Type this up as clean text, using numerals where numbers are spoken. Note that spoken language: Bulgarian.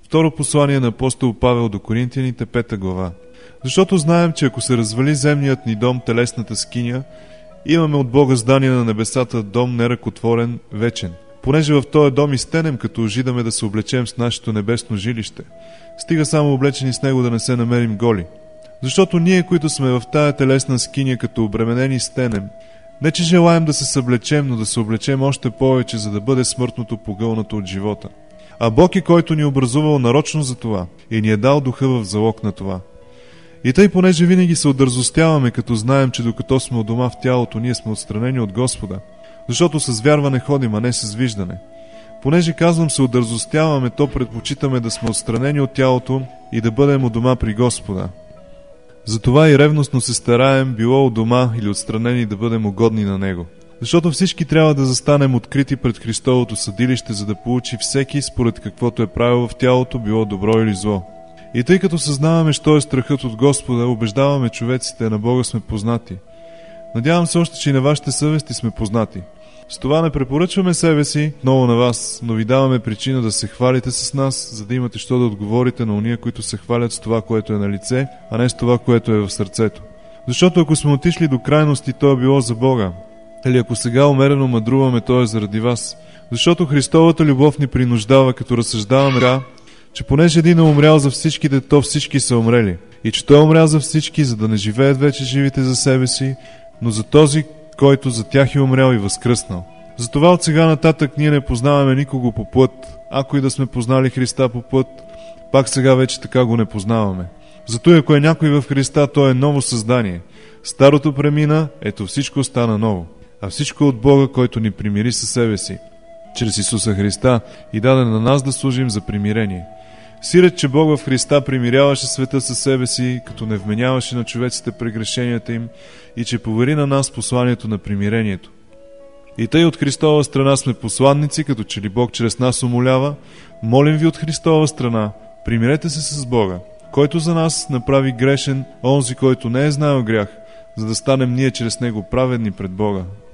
Второ послание на апостол Павел до Коринтияните, 5 глава. Защото знаем, че ако се развали земният ни дом, телесната скиня, имаме от Бога здание на небесата, дом неръкотворен, вечен. Понеже в този дом изтенем, като ожидаме да се облечем с нашето небесно жилище. Стига само облечени с него да не се намерим голи. Защото ние, които сме в тая телесна скиня, като обременени стенем, не че желаем да се съблечем, но да се облечем още повече, за да бъде смъртното погълнато от живота. А Бог е, който ни образувал нарочно за това и ни е дал духа в залог на това. И тъй, понеже винаги се отдързостяваме, като знаем, че докато сме у дома в тялото, ние сме отстранени от Господа, защото с вярване ходим, а не с виждане. Понеже казвам се отдързостяваме, то предпочитаме да сме отстранени от тялото и да бъдем у дома при Господа. Затова и ревностно се стараем, било у дома или отстранени, да бъдем угодни на Него. Защото всички трябва да застанем открити пред Христовото съдилище, за да получи всеки според каквото е правил в тялото, било добро или зло. И тъй като съзнаваме, що е страхът от Господа, убеждаваме човеците, на Бога сме познати. Надявам се още, че и на вашите съвести сме познати. С това не препоръчваме себе си много на вас, но ви даваме причина да се хвалите с нас, за да имате що да отговорите на уния, които се хвалят с това, което е на лице, а не с това, което е в сърцето. Защото ако сме отишли до крайности, то е било за Бога. Или ако сега умерено мъдруваме, то е заради вас. Защото Христовата любов ни принуждава, като разсъждаваме, че понеже един е умрял за всичките, то всички са умрели. И че той е умрял за всички, за да не живеят вече живите за себе си, но за този, който за тях е умрял и възкръснал. Затова от сега нататък ние не познаваме никого по път. Ако и да сме познали Христа по път, пак сега вече така го не познаваме. Зато и ако е някой в Христа, то е ново създание. Старото премина, ето всичко стана ново. А всичко от Бога, който ни примири със себе си, чрез Исуса Христа, и даде на нас да служим за примирение. Сирет, че Бог в Христа примиряваше света със себе си, като не вменяваше на човеците прегрешенията им, и че повери на нас посланието на примирението. И тъй от Христова страна сме посланници, като че ли Бог чрез нас умолява, молим ви от Христова страна, примирете се с Бога, който за нас направи грешен онзи, който не е знаел грях, за да станем ние чрез него праведни пред Бога.